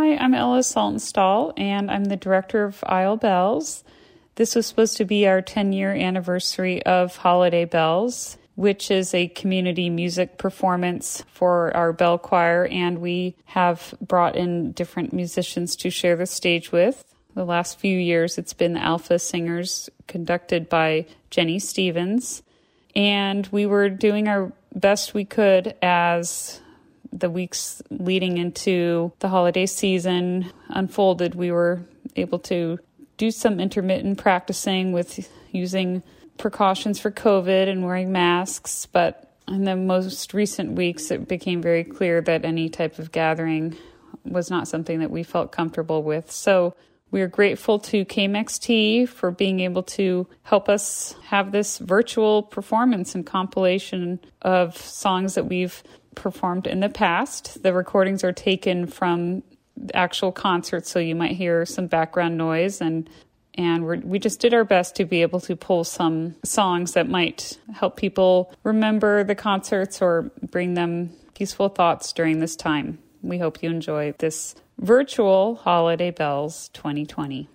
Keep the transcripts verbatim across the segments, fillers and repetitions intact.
Hi, I'm Ella Saltonstall, and I'm the director of Isle Bells. This was supposed to be our ten-year anniversary of Holiday Bells, which is a community music performance for our bell choir, and we have brought in different musicians to share the stage with. The last few years, it's been the Alpha Singers, conducted by Jenny Stevens, and we were doing our best we could as the weeks leading into the holiday season unfolded. We were able to do some intermittent practicing with using precautions for COVID and wearing masks, but in the most recent weeks, it became very clear that any type of gathering was not something that we felt comfortable with. So we are grateful to K M X T for being able to help us have this virtual performance and compilation of songs that we've performed in the past. The recordings are taken from actual concerts, so you might hear some background noise, and and we're, we just did our best to be able to pull some songs that might help people remember the concerts or bring them peaceful thoughts during this time. We hope you enjoy this virtual Holiday Bells twenty twenty.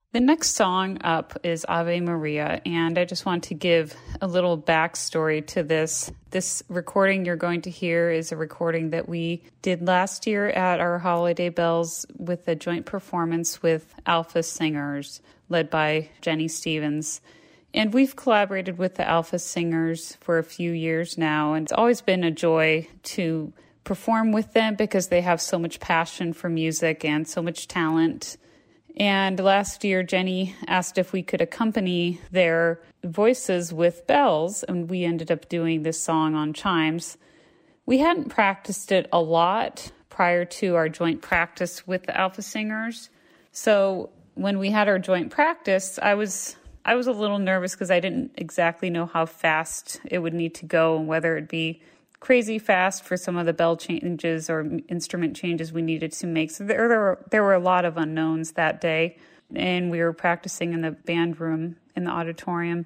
The next song up is Ave Maria, and I just want to give a little backstory to this. This recording you're going to hear is a recording that we did last year at our Holiday Bells with a joint performance with Alpha Singers, led by Jenny Stevens. And we've collaborated with the Alpha Singers for a few years now, and it's always been a joy to perform with them because they have so much passion for music and so much talent. And last year, Jenny asked if we could accompany their voices with bells, and we ended up doing this song on chimes. We hadn't practiced it a lot prior to our joint practice with the Alpha Singers. So when we had our joint practice, I was I was a little nervous because I didn't exactly know how fast it would need to go and whether it'd be crazy fast for some of the bell changes or instrument changes we needed to make. So there, there, were, there were a lot of unknowns that day, and we were practicing in the band room in the auditorium.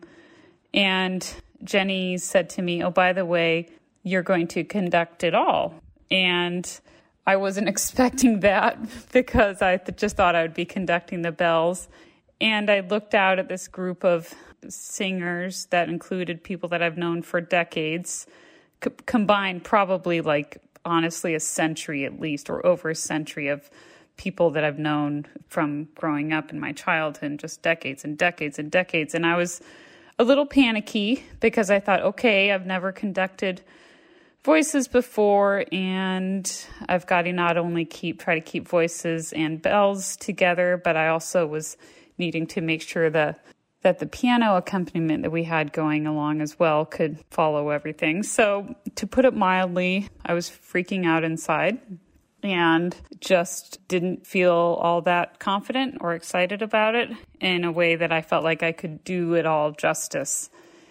And Jenny said to me, oh, by the way, you're going to conduct it all. And I wasn't expecting that because I th- just thought I would be conducting the bells. And I looked out at this group of singers that included people that I've known for decades, c- combined probably like, honestly, a century at least, or over a century of people that I've known from growing up in my childhood, just decades and decades and decades. And I was a little panicky because I thought, okay, I've never conducted voices before, and I've got to not only keep try to keep voices and bells together, but I also was needing to make sure that that the piano accompaniment that we had going along as well could follow everything. So to put it mildly, I was freaking out inside and just didn't feel all that confident or excited about it in a way that I felt like I could do it all justice.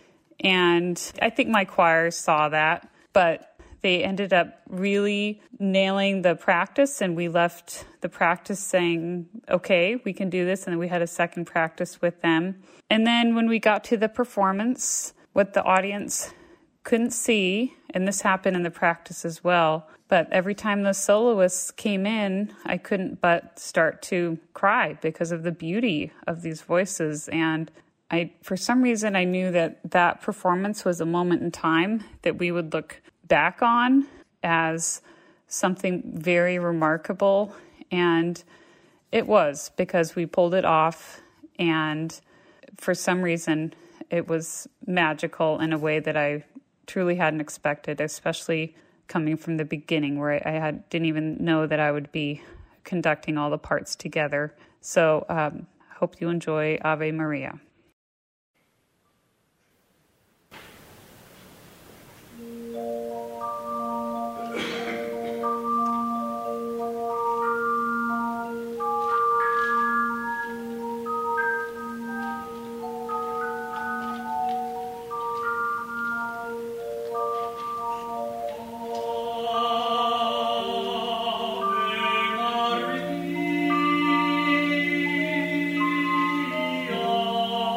And I think my choir saw that, but they ended up really nailing the practice, and we left the practice saying, okay, we can do this. And then we had a second practice with them. And then when we got to the performance, what the audience couldn't see, and this happened in the practice as well, but every time the soloists came in, I couldn't but start to cry because of the beauty of these voices. And I, for some reason, I knew that that performance was a moment in time that we would look back on as something very remarkable. And it was, because we pulled it off, and for some reason it was magical in a way that I truly hadn't expected, especially coming from the beginning where I had didn't even know that I would be conducting all the parts together. So um, hope you enjoy Ave Maria. Maria.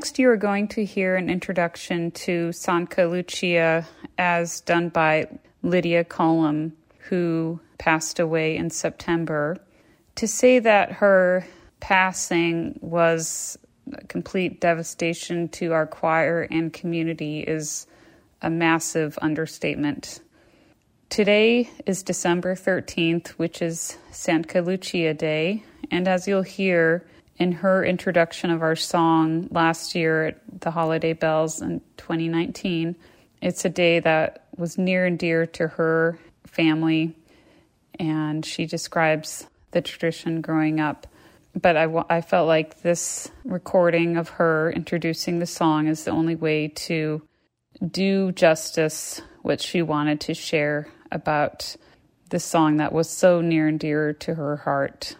Next, you are going to hear an introduction to Santa Lucia as done by Lydia Cullum, who passed away in September. To say that her passing was a complete devastation to our choir and community is a massive understatement. Today is December thirteenth, which is Santa Lucia Day, and as you'll hear in her introduction of our song last year at the Holiday Bells in twenty nineteen, it's a day that was near and dear to her family, and she describes the tradition growing up. But I, I felt like this recording of her introducing the song is the only way to do justice what she wanted to share about this song that was so near and dear to her heart.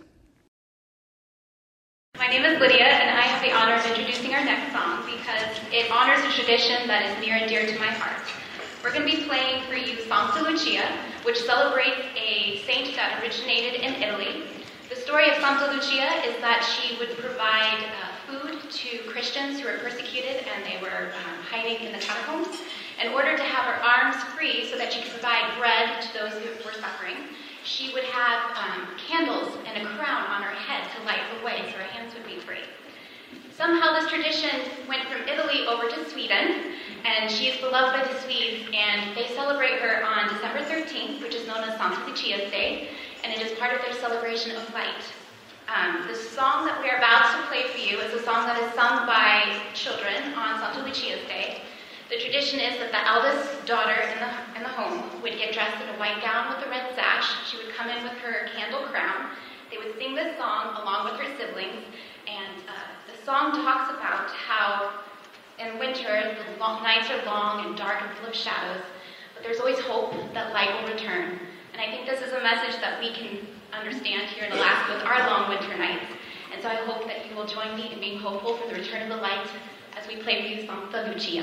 My name is Lydia, and I have the honor of introducing our next song because it honors a tradition that is near and dear to my heart. We're going to be playing for you Santa Lucia, which celebrates a saint that originated in Italy. The story of Santa Lucia is that she would provide uh, food to Christians who were persecuted and they were um, hiding in the catacombs in order to have her arms free so that she could provide bread to those who were suffering. She would have um, candles and a crown on her head to light the way so her hands would be free. Somehow this tradition went from Italy over to Sweden, and she is beloved by the Swedes, and they celebrate her on December thirteenth, which is known as Santa Lucia's Day, and it is part of their celebration of light. Um, the song that we are about to play for you is a song that is sung by children on Santa Lucia's Day. The tradition is that the eldest daughter in the, in the home would get dressed in a white gown with a red sash. She would come in with her candle crown. They would sing this song along with her siblings, and uh, the song talks about how in winter the long, nights are long and dark and full of shadows, but there's always hope that light will return. And I think this is a message that we can understand here in Alaska with our long winter nights. And so I hope that you will join me in being hopeful for the return of the light as we play for you Santa Lucia.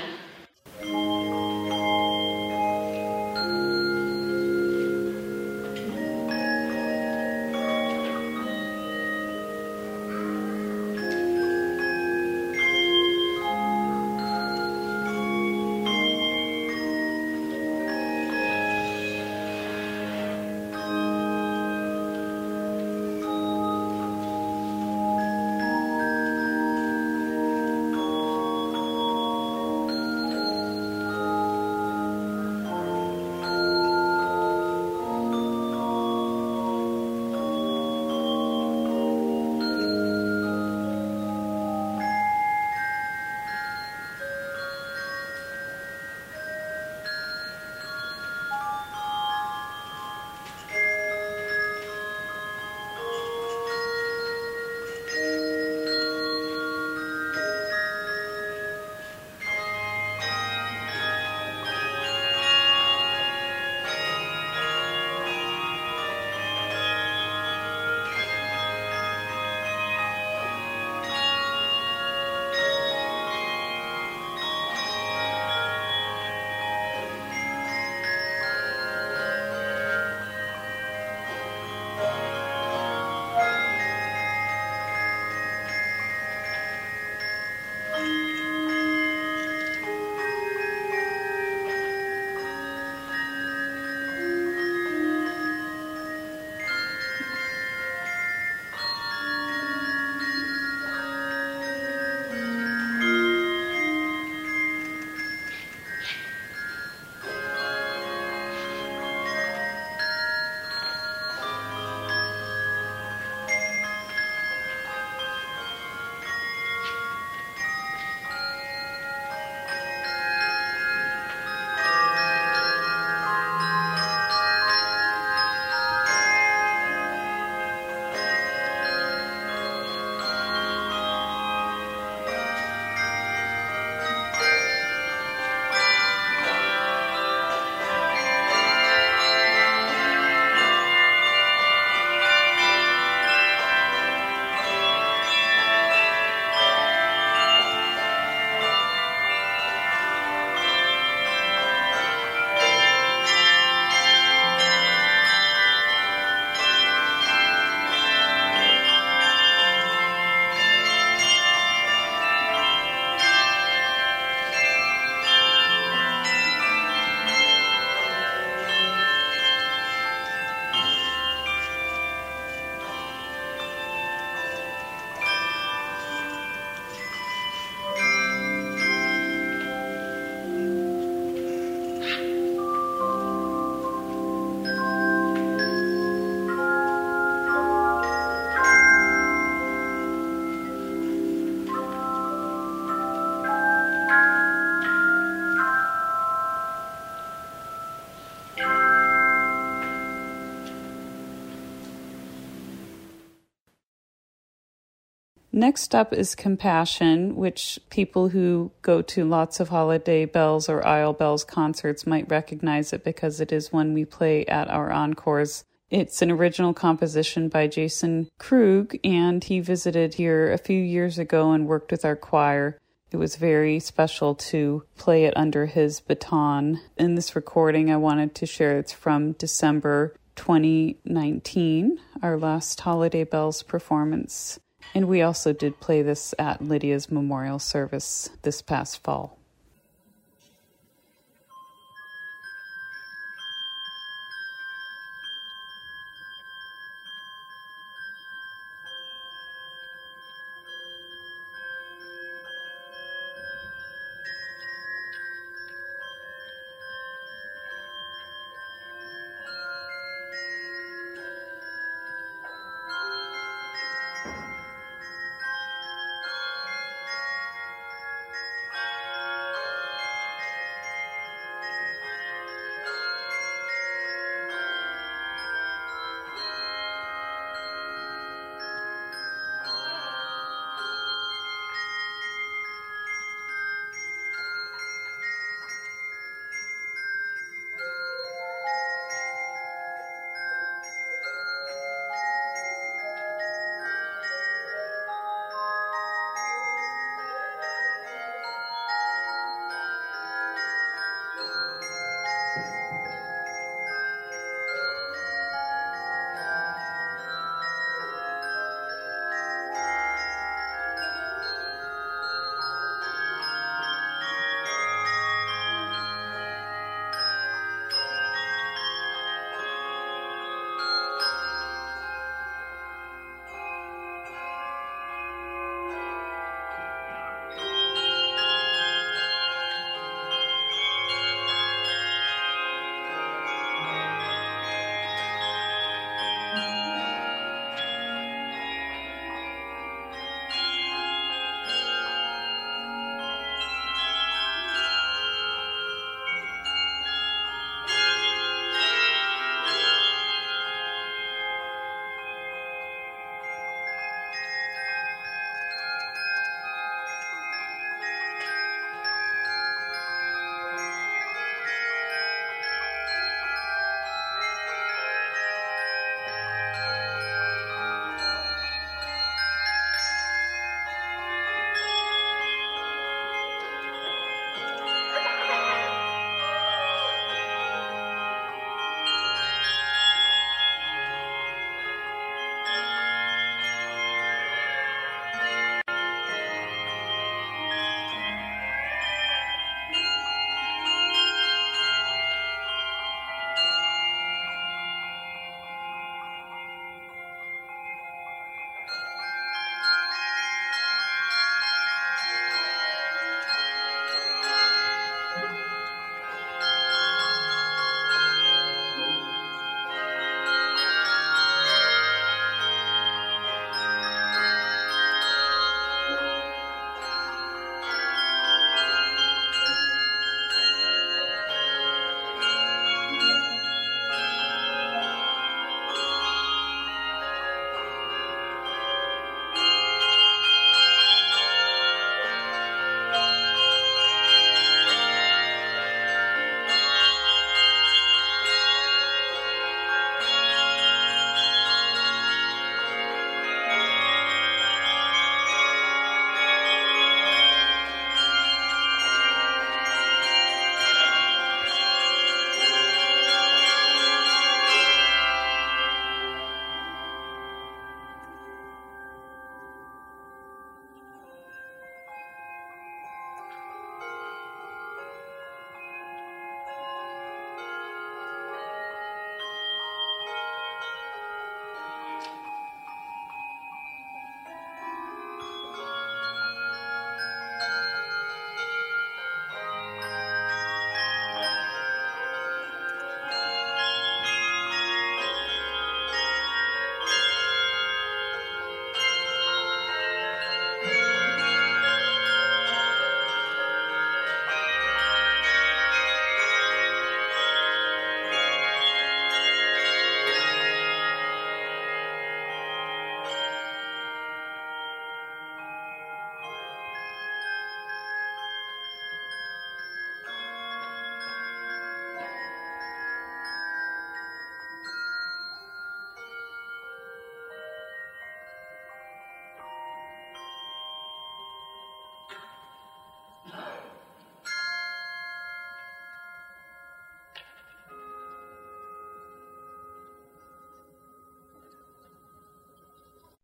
Next up is Compassion, which people who go to lots of Holiday Bells or Isle Bells concerts might recognize it because it is one we play at our encores. It's an original composition by Jason Krug, and he visited here a few years ago and worked with our choir. It was very special to play it under his baton. In this recording, I wanted to share it's from December twenty nineteen, our last Holiday Bells performance. And we also did play this at Lydia's memorial service this past fall.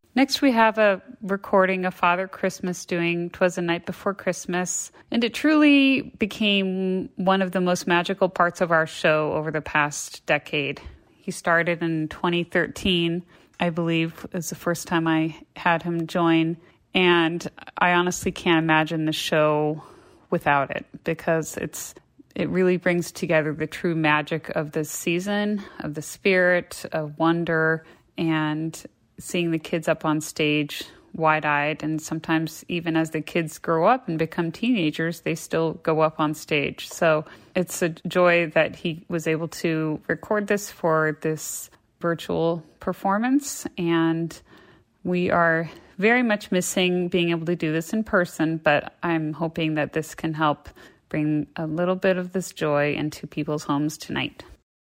Next, we have a recording of Father Christmas doing "'Twas a Night Before Christmas," and it truly became one of the most magical parts of our show over the past decade. He started in twenty thirteen, I believe, was the first time I had him join, and I honestly can't imagine the show without it, because it's it really brings together the true magic of this season, of the spirit, of wonder, and seeing the kids up on stage wide-eyed. And sometimes even as the kids grow up and become teenagers, they still go up on stage. So it's a joy that he was able to record this for this virtual performance. And we are very much missing being able to do this in person, but I'm hoping that this can help bring a little bit of this joy into people's homes tonight.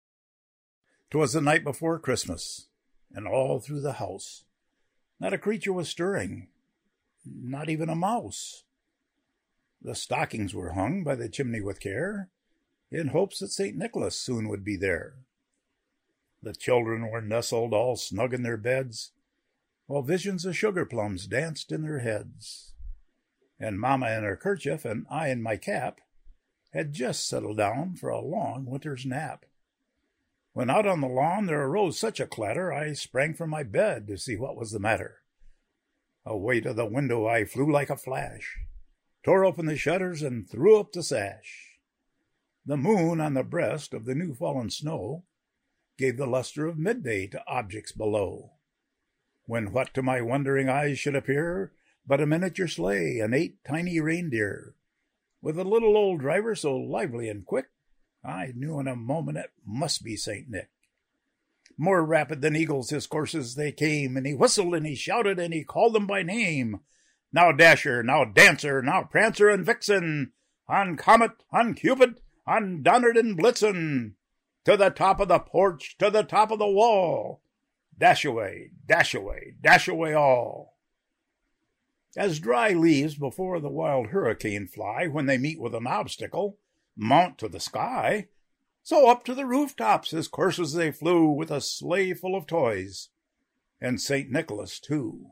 'Twas the night before Christmas, and all through the house not a creature was stirring, not even a mouse. The stockings were hung by the chimney with care, in hopes that Saint Nicholas soon would be there. The children were nestled all snug in their beds, while visions of sugar plums danced in their heads. And Mama in her kerchief and I in my cap had just settled down for a long winter's nap. When out on the lawn there arose such a clatter, I sprang from my bed to see what was the matter. Away to the window I flew like a flash, tore open the shutters and threw up the sash. The moon on the breast of the new-fallen snow gave the luster of midday to objects below, when what to my wondering eyes should appear but a miniature sleigh and eight tiny reindeer, with a little old driver so lively and quick, I knew in a moment it must be Saint Nick. More rapid than eagles his coursers they came, and he whistled and he shouted and he called them by name. Now Dasher, now Dancer, now Prancer and Vixen, on Comet, on Cupid, on Donner and Blitzen, to the top of the porch, to the top of the wall, dash away, dash away, dash away all. As dry leaves before the wild hurricane fly when they meet with an obstacle, mount to the sky, so up to the rooftops his coursers they flew, with a sleigh full of toys, and Saint Nicholas too.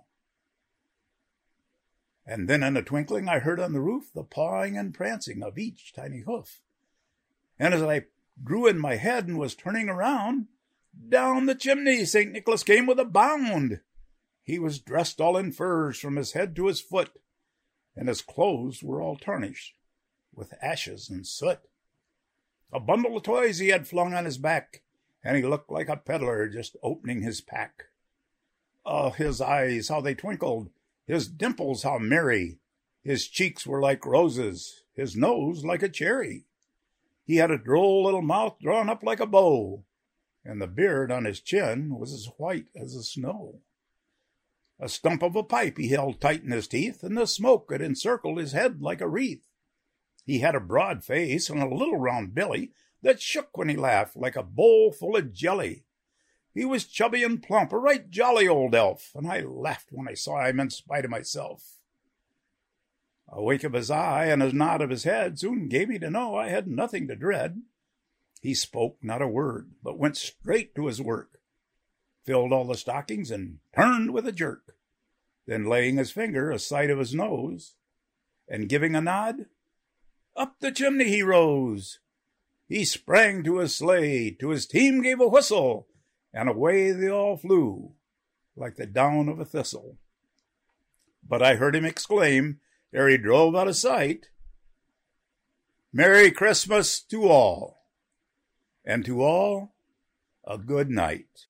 And then in a twinkling I heard on the roof the pawing and prancing of each tiny hoof. And as I drew in my head and was turning around, down the chimney Saint Nicholas came with a bound. He was dressed all in furs from his head to his foot, and his clothes were all tarnished with ashes and soot. A bundle of toys he had flung on his back, and he looked like a peddler just opening his pack. Oh, his eyes, how they twinkled, his dimples how merry, his cheeks were like roses, his nose like a cherry. He had a droll little mouth drawn up like a bow, and the beard on his chin was as white as the snow. A stump of a pipe he held tight in his teeth, and the smoke had encircled his head like a wreath. He had a broad face and a little round belly that shook when he laughed like a bowl full of jelly. He was chubby and plump, a right jolly old elf, and I laughed when I saw him in spite of myself. A wink of his eye and a nod of his head soon gave me to know I had nothing to dread. He spoke not a word, but went straight to his work, filled all the stockings, and turned with a jerk. Then laying his finger aside of his nose, and giving a nod, up the chimney he rose. He sprang to his sleigh, to his team gave a whistle, and away they all flew, like the down of a thistle. But I heard him exclaim, ere he drove out of sight, Merry Christmas to all, and to all a good night.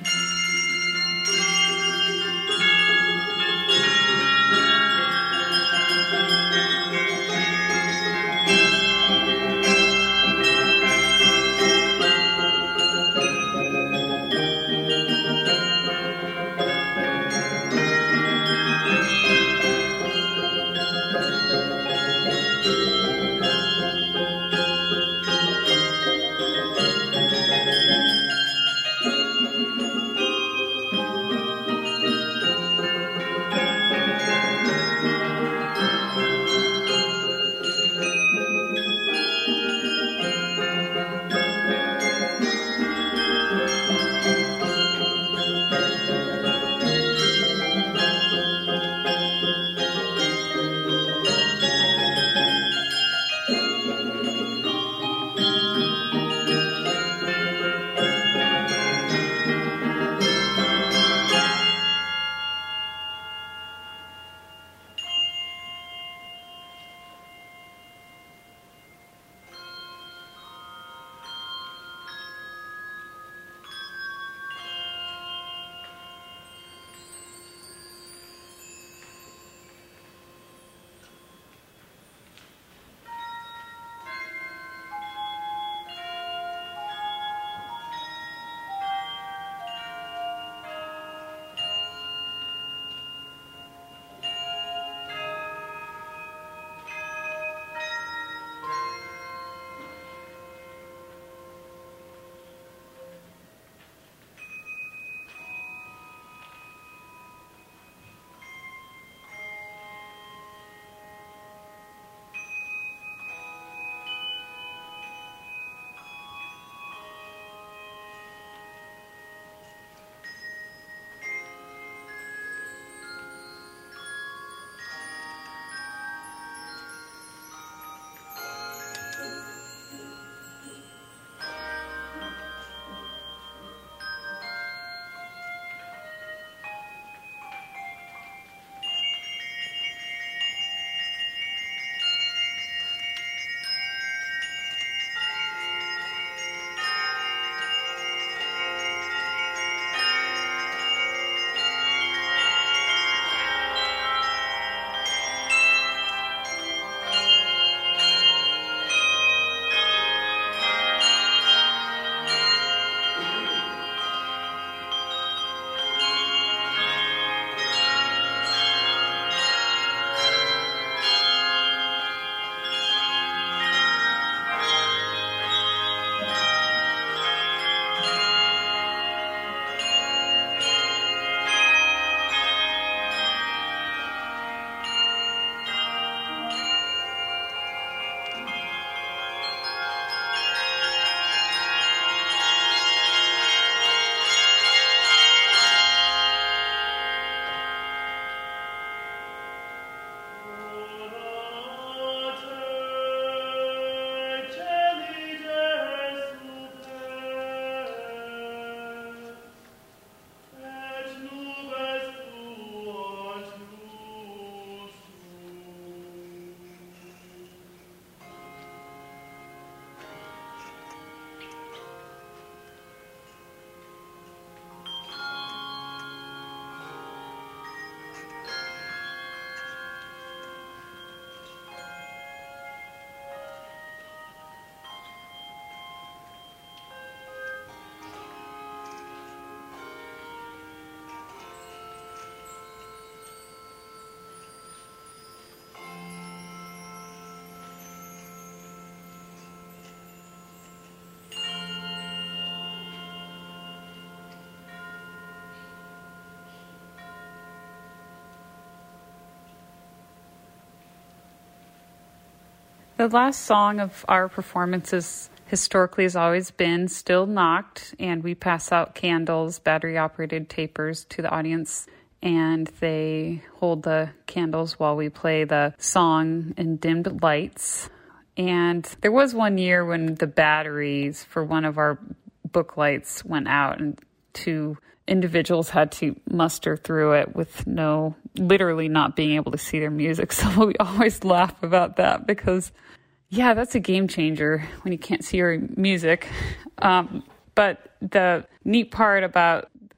The last song of our performances historically has always been Still Knocked, and we pass out candles, battery-operated tapers to the audience, and they hold the candles while we play the song in dimmed lights. And there was one year when the batteries for one of our book lights went out, and two individuals had to muster through it with no, literally not being able to see their music. So we always laugh about that because, yeah, that's a game changer when you can't see your music. Um, but the neat part about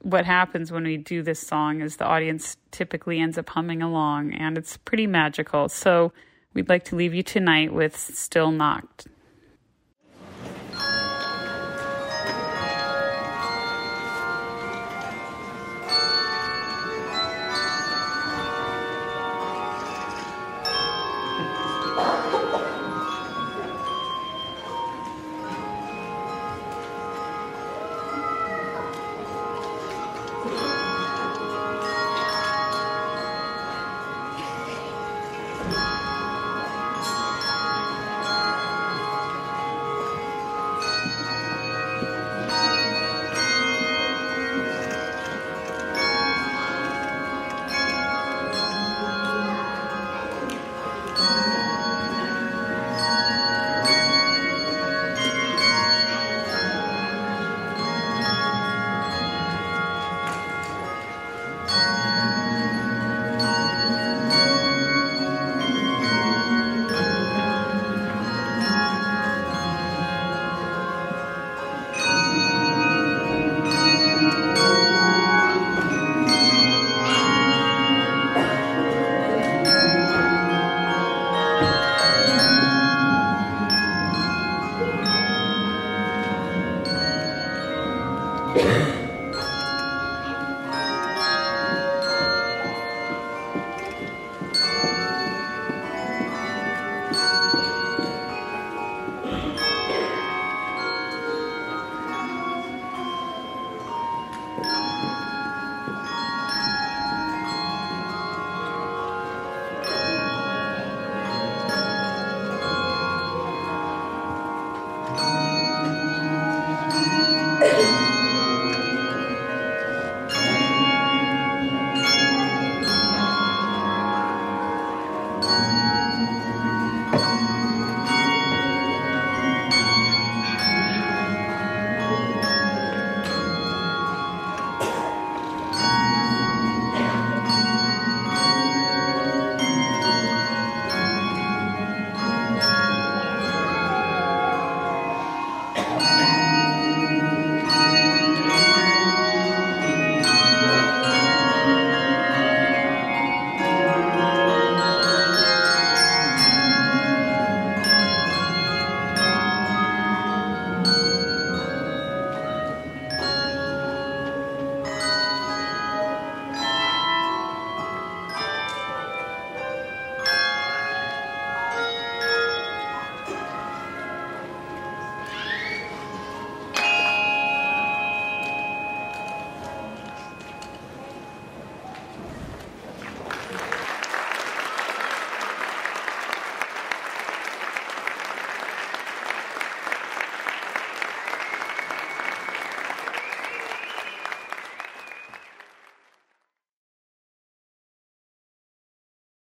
what happens when we do this song is the audience typically ends up humming along, and it's pretty magical. So we'd like to leave you tonight with Still Knocked. Yeah.